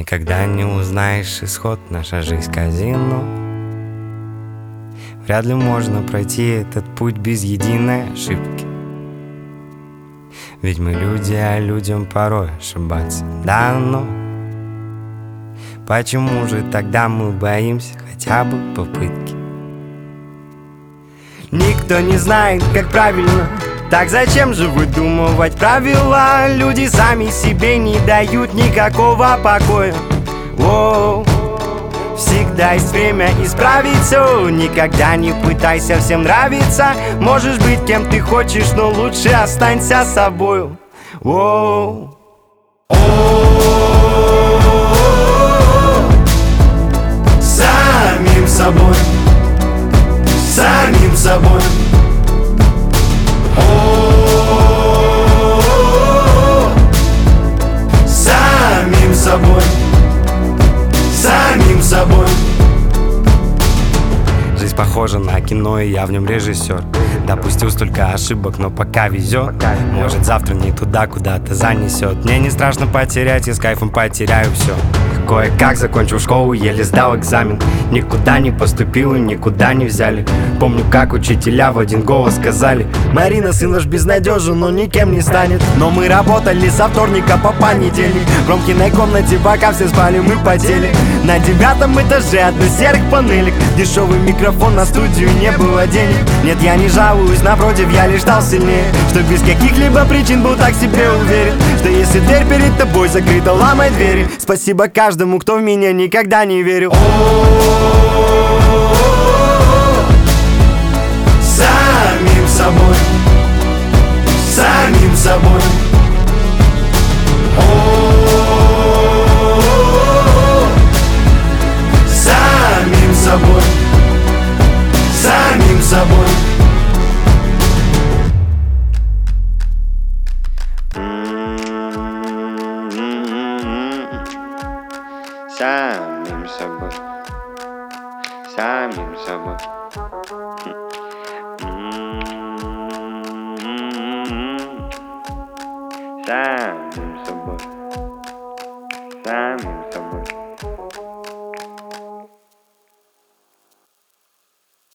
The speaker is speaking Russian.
Никогда не узнаешь исход, наша жизнь казино. Вряд ли можно пройти этот путь без единой ошибки. Ведь мы люди, а людям порой ошибаться дано. Почему же тогда мы боимся хотя бы попытки? Никто не знает, как правильно. Так зачем же выдумывать правила? Люди сами себе не дают никакого покоя. Воу. Всегда есть время исправить все. Никогда не пытайся всем нравиться. Можешь быть кем ты хочешь, но лучше останься собою. Воу. Самим собой, самим собой. Самим собой, самим собой. Жизнь похожа на кино, и я в нем режиссер. Допустил столько ошибок, но пока везет. Может, завтра не туда, куда-то занесет. Мне не страшно потерять, я с кайфом потеряю все. Кое-как закончил школу, еле сдал экзамен. Никуда не поступил и никуда не взяли. Помню, как учителя в один голос сказали: Марина, сын ваш безнадежен, но никем не станет. Но мы работали со вторника по понедельник. В Ромкиной комнате, пока все спали, мы потели. На 9-м этаже одна серых панелек. Дешевый микрофон, на студию не было денег. Нет, я не жалуюсь, напротив, я лишь стал сильнее. Что без каких-либо причин был так себе уверен, что если дверь перед тобой закрыта, ломай двери. Спасибо каждому, кто в меня никогда не верил. Самим собой, самим собой. Самим собой, самим собой. Самим собой, самим собой. Самим собой, самим